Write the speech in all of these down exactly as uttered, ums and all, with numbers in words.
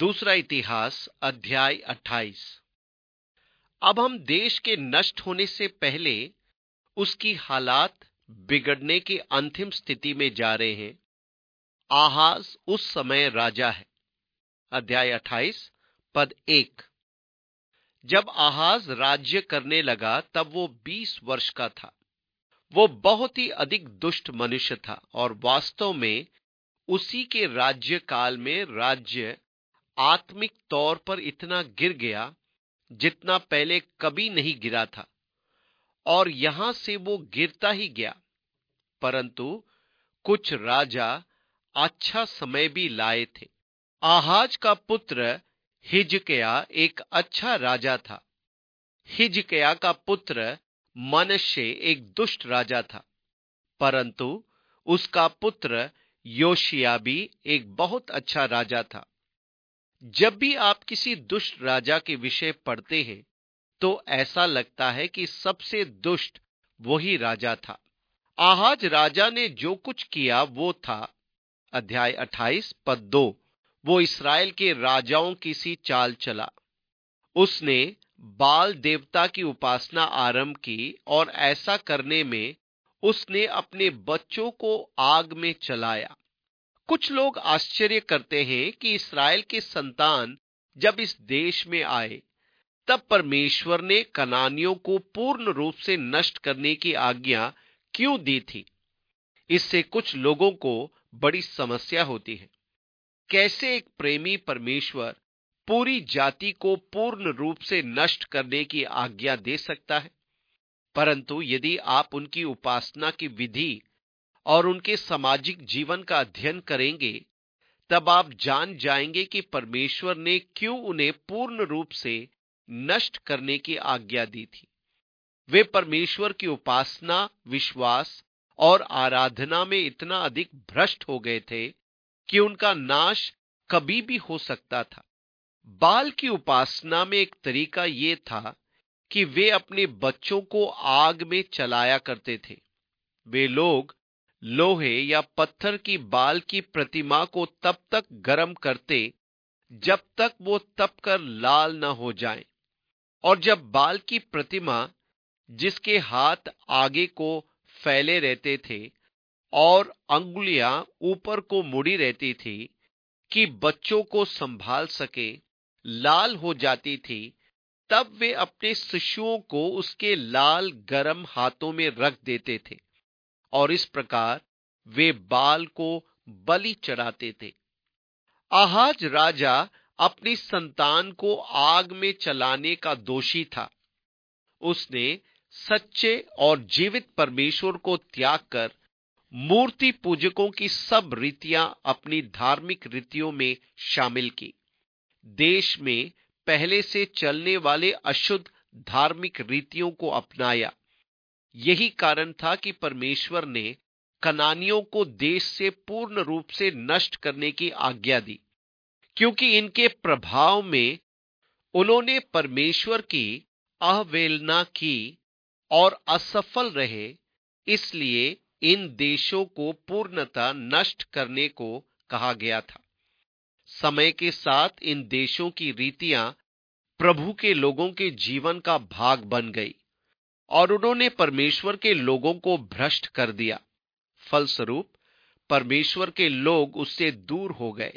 दूसरा इतिहास अध्याय अट्ठाईस। अब हम देश के नष्ट होने से पहले उसकी हालात बिगड़ने की अंतिम स्थिति में जा रहे हैं। आहाज उस समय राजा है। अध्याय अट्ठाईस पद एक। जब आहाज राज्य करने लगा तब वो बीस वर्ष का था। वो बहुत ही अधिक दुष्ट मनुष्य था और वास्तव में उसी के राज्य काल में राज्य आत्मिक तौर पर इतना गिर गया जितना पहले कभी नहीं गिरा था, और यहां से वो गिरता ही गया। परंतु कुछ राजा अच्छा समय भी लाए थे। आहाज का पुत्र हिजकिय्याह एक अच्छा राजा था। हिजकिय्याह का पुत्र मनश्शे एक दुष्ट राजा था, परंतु उसका पुत्र योशिय्याह भी एक बहुत अच्छा राजा था। जब भी आप किसी दुष्ट राजा के विषय पढ़ते हैं तो ऐसा लगता है कि सबसे दुष्ट वही राजा था। आहाज राजा ने जो कुछ किया वो था, अध्याय अट्ठाईस पद दो, वो इस्राएल के राजाओं की सी चाल चला। उसने बाल देवता की उपासना आरंभ की और ऐसा करने में उसने अपने बच्चों को आग में चलाया। कुछ लोग आश्चर्य करते हैं कि इस्राएल के संतान जब इस देश में आए तब परमेश्वर ने कनानियों को पूर्ण रूप से नष्ट करने की आज्ञा क्यों दी थी। इससे कुछ लोगों को बड़ी समस्या होती है। कैसे एक प्रेमी परमेश्वर पूरी जाति को पूर्ण रूप से नष्ट करने की आज्ञा दे सकता है? परंतु यदि आप उनकी उपासना की विधि और उनके सामाजिक जीवन का अध्ययन करेंगे तब आप जान जाएंगे कि परमेश्वर ने क्यों उन्हें पूर्ण रूप से नष्ट करने की आज्ञा दी थी। वे परमेश्वर की उपासना, विश्वास और आराधना में इतना अधिक भ्रष्ट हो गए थे कि उनका नाश कभी भी हो सकता था। बाल की उपासना में एक तरीका यह था कि वे अपने बच्चों को आग में चलाया करते थे। वे लोग लोहे या पत्थर की बाल की प्रतिमा को तब तक गर्म करते जब तक वो तपकर लाल न हो जाए, और जब बाल की प्रतिमा, जिसके हाथ आगे को फैले रहते थे और अंगुलियां ऊपर को मुड़ी रहती थी कि बच्चों को संभाल सके, लाल हो जाती थी, तब वे अपने शिशुओं को उसके लाल गरम हाथों में रख देते थे और इस प्रकार वे बाल को बलि चढ़ाते थे। आहाज राजा अपनी संतान को आग में चलाने का दोषी था। उसने सच्चे और जीवित परमेश्वर को त्याग कर मूर्ति पूजकों की सब रीतियां अपनी धार्मिक रीतियों में शामिल की। देश में पहले से चलने वाले अशुद्ध धार्मिक रीतियों को अपनाया। यही कारण था कि परमेश्वर ने कनानियों को देश से पूर्ण रूप से नष्ट करने की आज्ञा दी, क्योंकि इनके प्रभाव में उन्होंने परमेश्वर की अवहेलना की और असफल रहे। इसलिए इन देशों को पूर्णतः नष्ट करने को कहा गया था। समय के साथ इन देशों की रीतियां प्रभु के लोगों के जीवन का भाग बन गई और उन्होंने परमेश्वर के लोगों को भ्रष्ट कर दिया। फलस्वरूप परमेश्वर के लोग उससे दूर हो गए।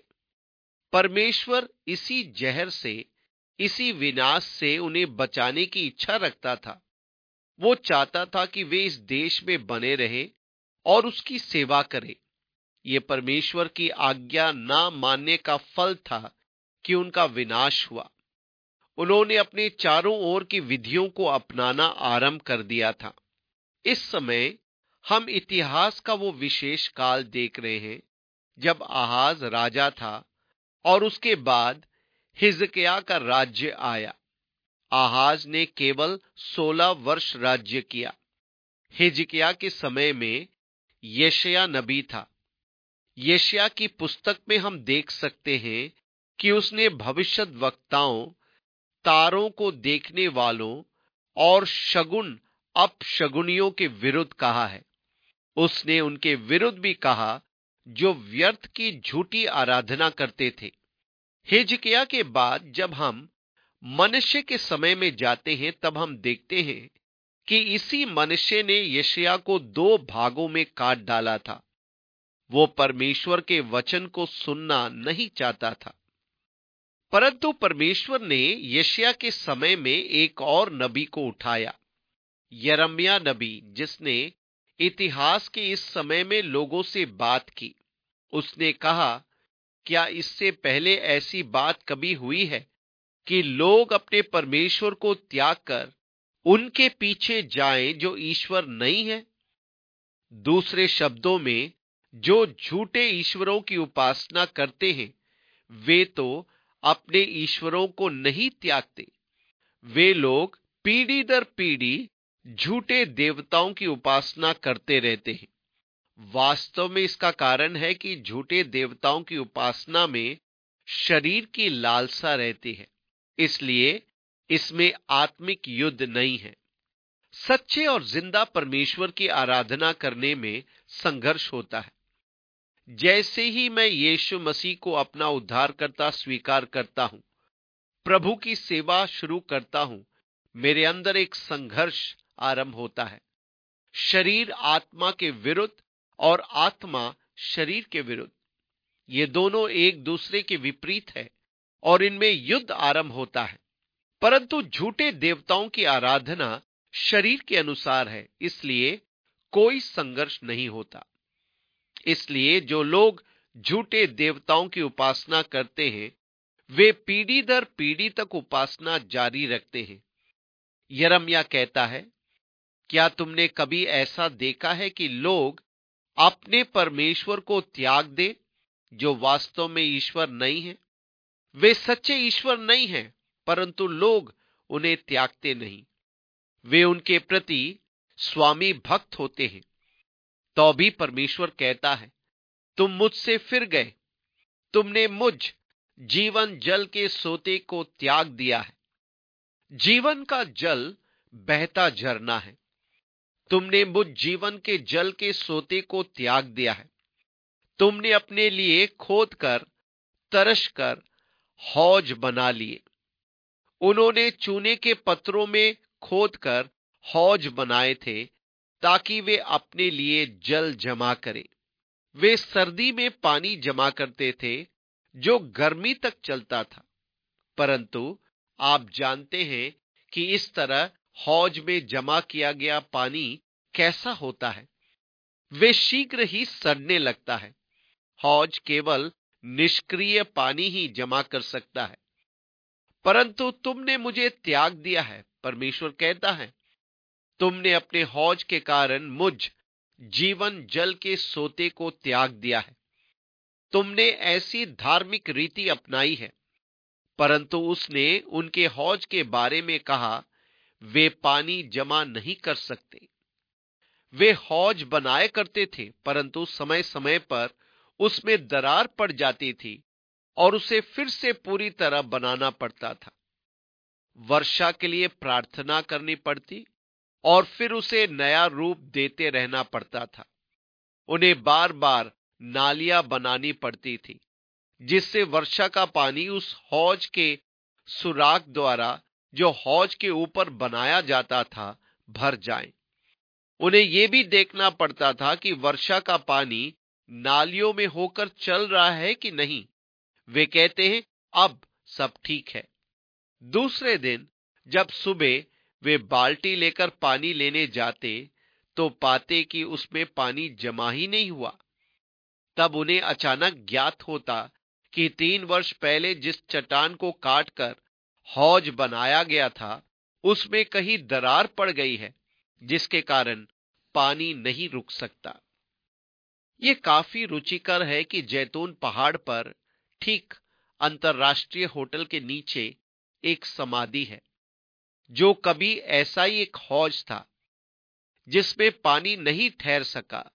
परमेश्वर इसी जहर से, इसी विनाश से उन्हें बचाने की इच्छा रखता था। वो चाहता था कि वे इस देश में बने रहे और उसकी सेवा करें। ये परमेश्वर की आज्ञा ना मानने का फल था कि उनका विनाश हुआ। उन्होंने अपने चारों ओर की विधियों को अपनाना आरंभ कर दिया था। इस समय हम इतिहास का वो विशेष काल देख रहे हैं जब आहाज राजा था और उसके बाद हिजकिय्याह का राज्य आया। आहाज ने केवल सोलह वर्ष राज्य किया। हिजकिय्याह के समय में यशायाह नबी था। यशायाह की पुस्तक में हम देख सकते हैं कि उसने भविष्यद्वक्ताओं, तारों को देखने वालों और शगुन अपशगुनियों के विरुद्ध कहा है। उसने उनके विरुद्ध भी कहा जो व्यर्थ की झूठी आराधना करते थे। हिजकिय्याह के बाद जब हम मनुष्य के समय में जाते हैं तब हम देखते हैं कि इसी मनुष्य ने यशायाह को दो भागों में काट डाला था। वो परमेश्वर के वचन को सुनना नहीं चाहता था, परंतु परमेश्वर ने यशायाह के समय में एक और नबी को उठाया, यिर्मयाह नबी, जिसने इतिहास के इस समय में लोगों से बात की। उसने कहा, क्या इससे पहले ऐसी बात कभी हुई है कि लोग अपने परमेश्वर को त्याग कर उनके पीछे जाएं जो ईश्वर नहीं है? दूसरे शब्दों में, जो झूठे ईश्वरों की उपासना करते हैं वे तो अपने ईश्वरों को नहीं त्यागते। वे लोग पीढ़ी दर पीढ़ी झूठे देवताओं की उपासना करते रहते हैं। वास्तव में इसका कारण है कि झूठे देवताओं की उपासना में शरीर की लालसा रहती है, इसलिए इसमें आत्मिक युद्ध नहीं है। सच्चे और जिंदा परमेश्वर की आराधना करने में संघर्ष होता है। जैसे ही मैं यीशु मसीह को अपना उद्धारकर्ता स्वीकार करता हूं, प्रभु की सेवा शुरू करता हूं, मेरे अंदर एक संघर्ष आरंभ होता है। शरीर आत्मा के विरुद्ध और आत्मा शरीर के विरुद्ध। ये दोनों एक दूसरे के विपरीत है और इनमें युद्ध आरंभ होता है। परंतु झूठे देवताओं की आराधना शरीर के अनुसार है, इसलिए कोई संघर्ष नहीं होता। इसलिए जो लोग झूठे देवताओं की उपासना करते हैं वे पीढ़ी दर पीढ़ी तक उपासना जारी रखते हैं। यिर्मयाह कहता है, क्या तुमने कभी ऐसा देखा है कि लोग अपने परमेश्वर को त्याग दे जो वास्तव में ईश्वर नहीं है? वे सच्चे ईश्वर नहीं हैं, परंतु लोग उन्हें त्यागते नहीं। वे उनके प्रति स्वामी भक्त होते हैं। तो भी परमेश्वर कहता है, तुम मुझसे फिर गए, तुमने मुझ जीवन जल के सोते को त्याग दिया है। जीवन का जल बहता झरना है। तुमने मुझ जीवन के जल के सोते को त्याग दिया है। तुमने अपने लिए खोद कर तरश कर हौज बना लिए। उन्होंने चूने के पत्थरों में खोद कर हौज बनाए थे ताकि वे अपने लिए जल जमा करें। वे सर्दी में पानी जमा करते थे जो गर्मी तक चलता था, परंतु आप जानते हैं कि इस तरह हौज में जमा किया गया पानी कैसा होता है। वे शीघ्र ही सड़ने लगता है। हौज केवल निष्क्रिय पानी ही जमा कर सकता है। परंतु तुमने मुझे त्याग दिया है, परमेश्वर कहता है। तुमने अपने हौज के कारण मुझ जीवन जल के सोते को त्याग दिया है। तुमने ऐसी धार्मिक रीति अपनाई है, परंतु उसने उनके हौज के बारे में कहा, वे पानी जमा नहीं कर सकते। वे हौज बनाए करते थे, परंतु समय समय पर उसमें दरार पड़ जाती थी और उसे फिर से पूरी तरह बनाना पड़ता था। वर्षा के लिए प्रार्थना करनी पड़ती और फिर उसे नया रूप देते रहना पड़ता था। उन्हें बार बार नालियां बनानी पड़ती थी जिससे वर्षा का पानी उस हौज के सुराख द्वारा जो हौज के ऊपर बनाया जाता था भर जाए। उन्हें यह भी देखना पड़ता था कि वर्षा का पानी नालियों में होकर चल रहा है कि नहीं। वे कहते हैं, अब सब ठीक है। दूसरे दिन जब सुबह वे बाल्टी लेकर पानी लेने जाते तो पाते कि उसमें पानी जमा ही नहीं हुआ। तब उन्हें अचानक ज्ञात होता कि तीन वर्ष पहले जिस चट्टान को काटकर हौज बनाया गया था उसमें कहीं दरार पड़ गई है, जिसके कारण पानी नहीं रुक सकता। ये काफी रुचिकर है कि जैतून पहाड़ पर ठीक अंतरराष्ट्रीय होटल के नीचे एक समाधि है जो कभी ऐसा ही एक हौज था जिसमें पानी नहीं ठहर सका,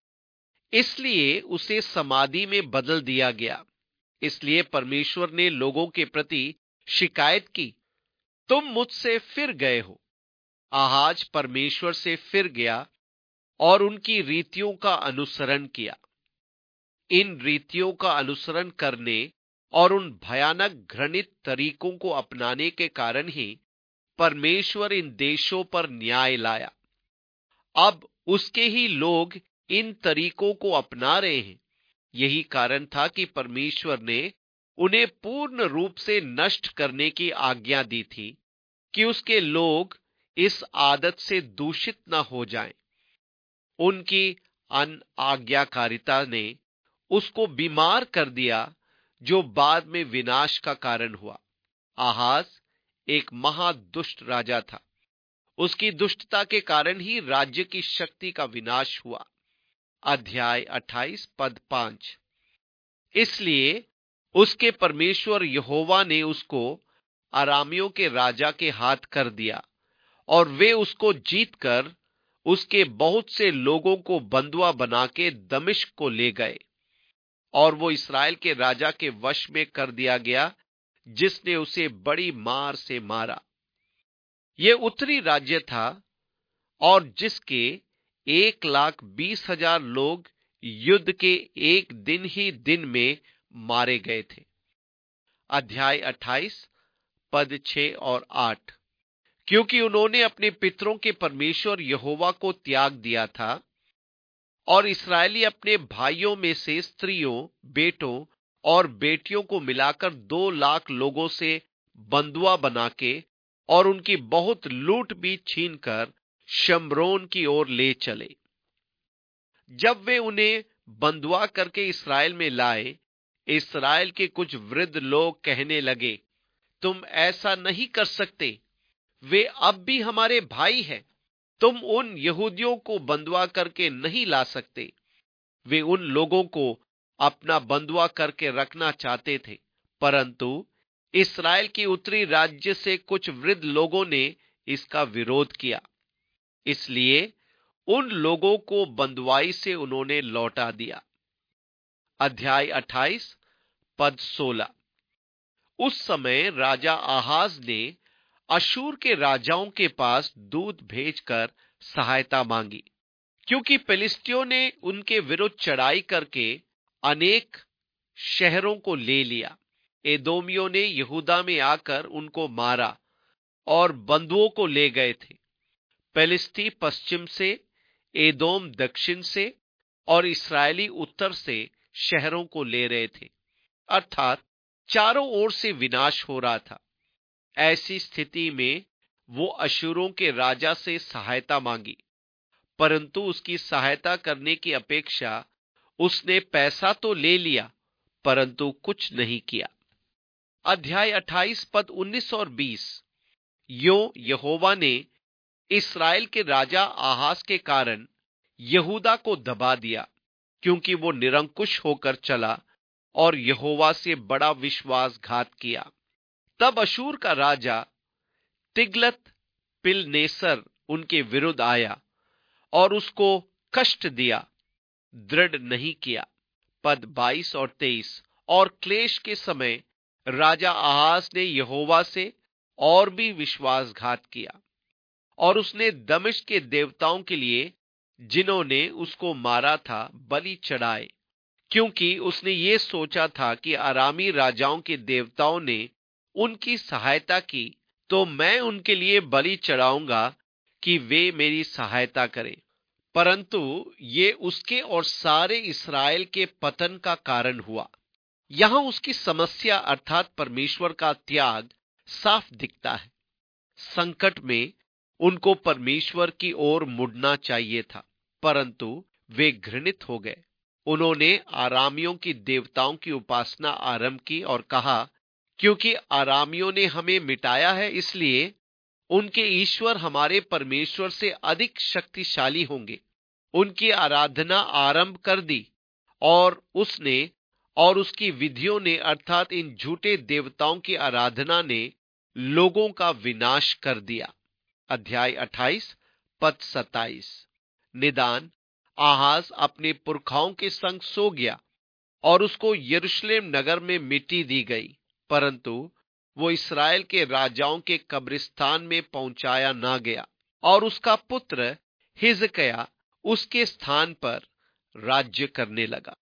इसलिए उसे समाधि में बदल दिया गया। इसलिए परमेश्वर ने लोगों के प्रति शिकायत की, तुम मुझसे फिर गए हो। आहाज परमेश्वर से फिर गया और उनकी रीतियों का अनुसरण किया। इन रीतियों का अनुसरण करने और उन भयानक घृणित तरीकों को अपनाने के कारण ही परमेश्वर इन देशों पर न्याय लाया। अब उसके ही लोग इन तरीकों को अपना रहे हैं। यही कारण था कि परमेश्वर ने उन्हें पूर्ण रूप से नष्ट करने की आज्ञा दी थी कि उसके लोग इस आदत से दूषित न हो जाएं। उनकी अनाज्ञाकारिता ने उसको बीमार कर दिया, जो बाद में विनाश का कारण हुआ। आहाज एक महादुष्ट राजा था। उसकी दुष्टता के कारण ही राज्य की शक्ति का विनाश हुआ। अध्याय अट्ठाईस पद पांच। इसलिए उसके परमेश्वर यहोवा ने उसको अरामियों के राजा के हाथ कर दिया, और वे उसको जीतकर उसके बहुत से लोगों को बंधुआ बना के दमिश्क को ले गए, और वो इस्राएल के राजा के वश में कर दिया गया, जिसने उसे बड़ी मार से मारा। ये उत्तरी राज्य था, और जिसके एक लाख बीस हजार लोग युद्ध के एक दिन ही दिन में मारे गए थे। अध्याय अट्ठाईस पद छह और आठ। क्योंकि उन्होंने अपने पितरों के परमेश्वर यहोवा को त्याग दिया था, और इस्राएली अपने भाइयों में से स्त्रियों, बेटों और बेटियों को मिलाकर दो लाख लोगों से बंधुआ बना के और उनकी बहुत लूट भी छीनकर शम्रोन की ओर ले चले। जब वे उन्हें बंधुआ करके इस्राएल में लाए, इस्राएल के कुछ वृद्ध लोग कहने लगे, तुम ऐसा नहीं कर सकते, वे अब भी हमारे भाई हैं। तुम उन यहूदियों को बंधुआ करके नहीं ला सकते। वे उन लोगों को अपना बंधुआ करके रखना चाहते थे, परंतु इस्राएल की उत्तरी राज्य से कुछ वृद्ध लोगों ने इसका विरोध किया। इसलिए उन लोगों को बंधुआई से उन्होंने लौटा दिया। अध्याय अट्ठाईस पद सोलह। उस समय राजा आहाज ने अशूर के राजाओं के पास दूत भेजकर सहायता मांगी, क्योंकि फिलिस्तियों ने उनके विरुद्ध चढ़ाई करके अनेक शहरों को ले लिया। एदोमियों ने यहूदा में आकर उनको मारा और बंधुओं को ले गए थे। फिलिस्ती पश्चिम से, एदोम दक्षिण से और इस्राएली उत्तर से शहरों को ले रहे थे, अर्थात चारों ओर से विनाश हो रहा था। ऐसी स्थिति में वो अशूरों के राजा से सहायता मांगी, परंतु उसकी सहायता करने की अपेक्षा उसने पैसा तो ले लिया, परंतु कुछ नहीं किया। अध्याय अट्ठाईस पद उन्नीस और बीस। यो यहोवा ने इस्राएल के राजा आहाज के कारण यहूदा को दबा दिया, क्योंकि वो निरंकुश होकर चला और यहोवा से बड़ा विश्वासघात किया। तब अशूर का राजा तिग्लत पिलनेसर उनके विरुद्ध आया और उसको कष्ट दिया, दृढ़ नहीं किया। पद बाईस और तेईस। और क्लेश के समय राजा आहाज ने यहोवा से और भी विश्वासघात किया, और उसने दमिश्क के देवताओं के लिए, जिन्होंने उसको मारा था, बलि चढ़ाए, क्योंकि उसने ये सोचा था कि अरामी राजाओं के देवताओं ने उनकी सहायता की, तो मैं उनके लिए बलि चढ़ाऊंगा कि वे मेरी सहायता करें। परंतु ये उसके और सारे इस्राएल के पतन का कारण हुआ। यहां उसकी समस्या अर्थात परमेश्वर का त्याग साफ दिखता है। संकट में उनको परमेश्वर की ओर मुड़ना चाहिए था, परंतु वे घृणित हो गए। उन्होंने आरामियों की देवताओं की उपासना आरंभ की और कहा, क्योंकि आरामियों ने हमें मिटाया है, इसलिए उनके ईश्वर हमारे परमेश्वर से अधिक शक्तिशाली होंगे। उनकी आराधना आरंभ कर दी, और उसने और उसकी विधियों ने अर्थात इन झूठे देवताओं की आराधना ने लोगों का विनाश कर दिया। अध्याय अट्ठाईस पद सत्ताईस। निदान आहाज अपने पुरखाओं के संग सो गया, और उसको यरूशलेम नगर में मिट्टी दी गई, परंतु वो इस्राएल के राजाओं के कब्रिस्तान में पहुंचाया ना गया, और उसका पुत्र हिजकिय्याह उसके स्थान पर राज्य करने लगा।